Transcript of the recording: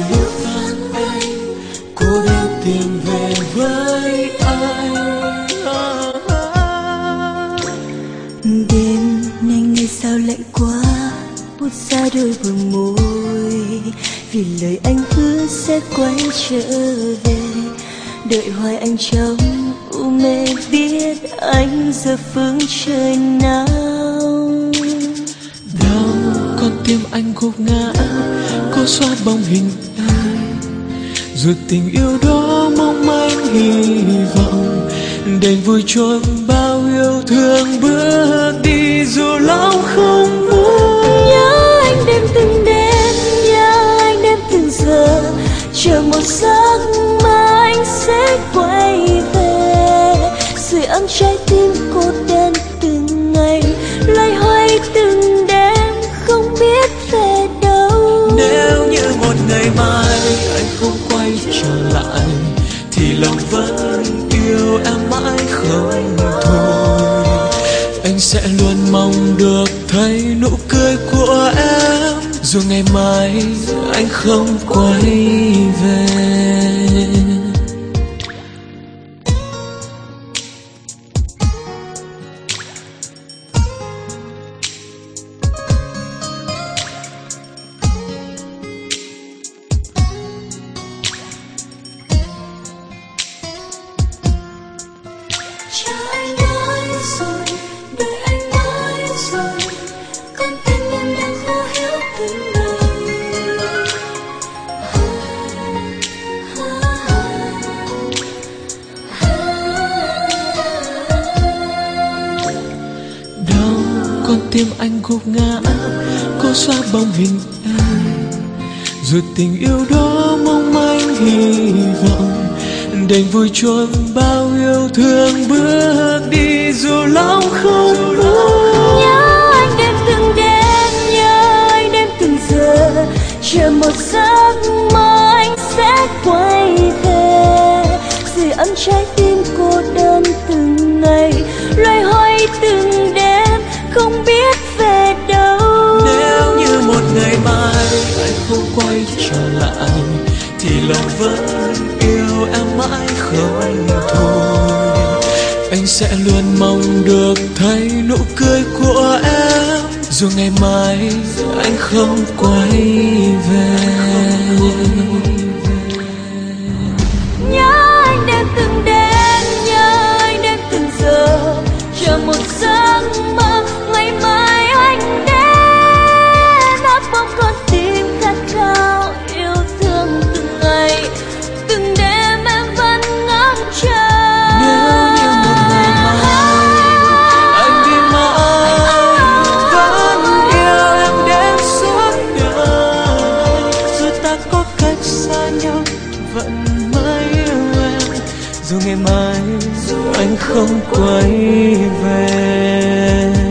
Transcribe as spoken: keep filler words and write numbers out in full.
nước mắt anh, cô đơn tìm về với anh. Đêm nay ngày sao lạnh quá, buốt ra đôi bờ môi, vì lời anh hứa sẽ quay trở về. Đợi hoài anh trong u mê, biết anh giờ phương trời nào. Đau con tim anh gục ngã, cô xóa bóng hình anh, dù tình yêu đó mong manh hy vọng. Đành vui trôi bao yêu thương bước đi dù lòng không muốn. Nhớ anh đêm từng đêm, nhớ anh đêm từng giờ, chờ một giấc mơ anh sẽ quay về. Sưởi ấm trái tim cô đơn từng ngày, loay hoay từng đêm không biết về đâu. Nếu như một ngày mai anh không quay trở lại, thì lòng vẫn yêu em mãi không thôi. Anh sẽ luôn mong được thấy nụ cười của em, dù ngày mai anh không quay về. Chờ anh nói rồi, đợi anh nói rồi, con tim em đang khô héo từng ngày. Đau con tim anh gục ngã, cô xóa bóng hình anh, dù tình yêu đó mong manh hy vọng. Đành vui trôi bao yêu thương bước đi dù lòng không muốn. Nhớ anh đêm từng đêm, nhớ anh đêm từng giờ, chờ một giấc mơ anh sẽ quay về. Sưởi ấm trái tim cô đơn từng ngày, loay hoay từng đêm không biết về đâu. Nếu như một ngày mai anh không quay trở lại, thì lòng vẫn yêu em mãi không thôi. Anh sẽ luôn mong được thấy nụ cười của em, dù ngày mai anh không quay về. Nhớ anh đêm từng đêm, nhớ anh đêm từng giờ, chờ một giấc mơ ngày mai anh đến. Ấp bóng con tim khát khao yêu thương từng ngày, từng đêm em vẫn ngóng chờ. Nếu như một ngày mai anh đi mãi, vẫn yêu em đến suốt đời. Dù ta có cách xa nhau, vẫn mãi yêu em, dù ngày mai anh không quay về.